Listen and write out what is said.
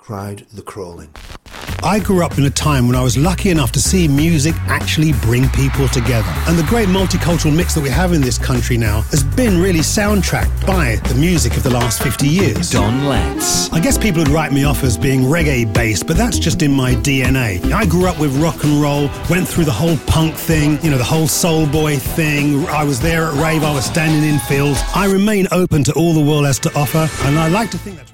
cried the Crawling. I grew up in a time when I was lucky enough to see music actually bring people together. And the great multicultural mix that we have in this country now has been really soundtracked by the music of the last 50 years. Don Letts. I guess people would write me off as being reggae-based, but that's just in my DNA. I grew up with rock and roll, went through the whole punk thing, the whole soul boy thing. I was there at rave, I was standing in fields. I remain open to all the world has to offer, and I like to think that's